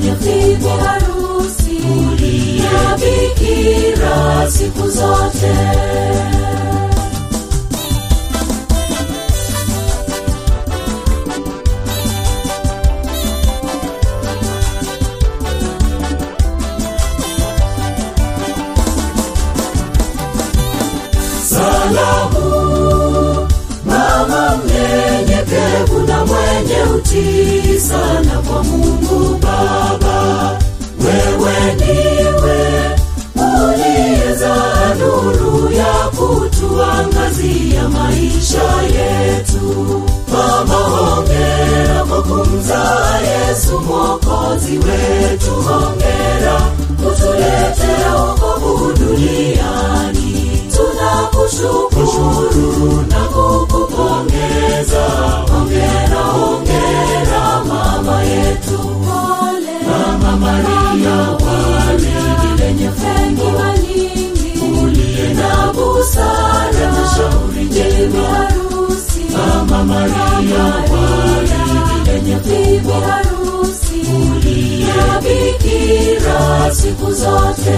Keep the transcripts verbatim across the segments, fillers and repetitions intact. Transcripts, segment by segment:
lenye bibi harusi, na bikira siku zote. Salamu, mama mnyenyekevu na mwenye utii sana kwa Mungu Baba. Wewe ndiwe uliyezaa nuru ya kutuangazia maisha yetu. Mama, hongera kwa kumzaa Yesu Mwokozi wetu. Hongera kutuletea wokovu duniani. Tunakushukuru na kukupongeza. Hongera, hongera mama yetu. Mama Maria, waridi lenye fumbo, uliye na busara na shauri jema. Mama Maria, waridi lenye fumbo, uliye na bikira siku zote.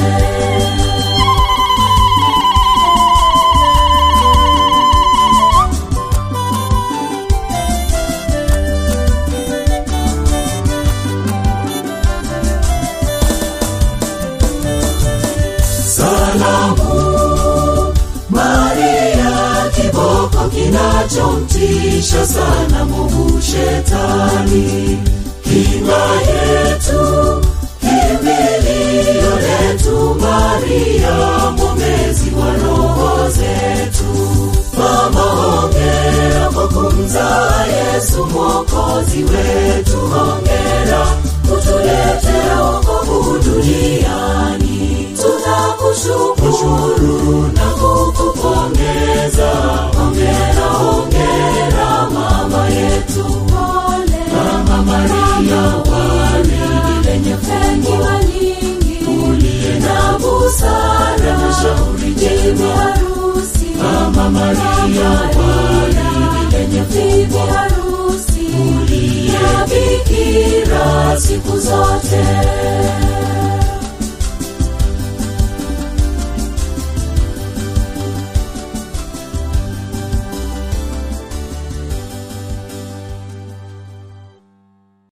Salamu, Maria, kiboko kinachomtisha sana Mungu Shetani. Kinga yetu, kimbilio letu, Maria, mwombezi wa roho zetu. Mama, hongera kwa kumzaa Yesu Mwokozi wetu. Hongera kutuletea wokovu duniani. Tunakushukuru na kukupongeza. Hongera, hongera mama yetu. Mama Maria, waridi lenye fumbo, uliye na busara na shauri jema. Mama Maria, waridi lenye fumbo,